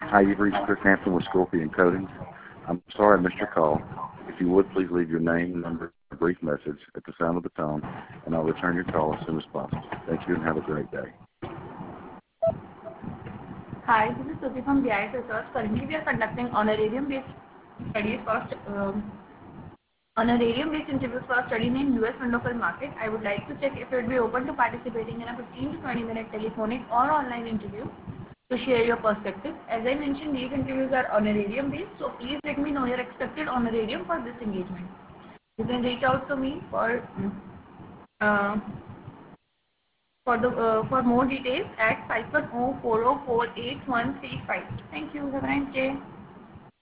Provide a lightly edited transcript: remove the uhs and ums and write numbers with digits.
Hi, you've reached Chris Hampton with Scorpion Coatings. I'm sorry I missed your call. If you would, please leave your name, number, and a brief message at the sound of the tone, and I'll return your call as soon as possible. Thank you and have a great day. Hi, this is Suki from BIS Research. Currently, we are conducting honorarium-based studies for honorarium-based interviews for a study named US window film market. I would like to check if you would be open to participating in a 15 to 20-minute telephonic or online interview to share your perspective. As I mentioned, these interviews are honorarium-based, so please let me know your expected honorarium for this engagement. You can reach out to me uh, for more details at 510-404-8135. Thank you. Have a nice day.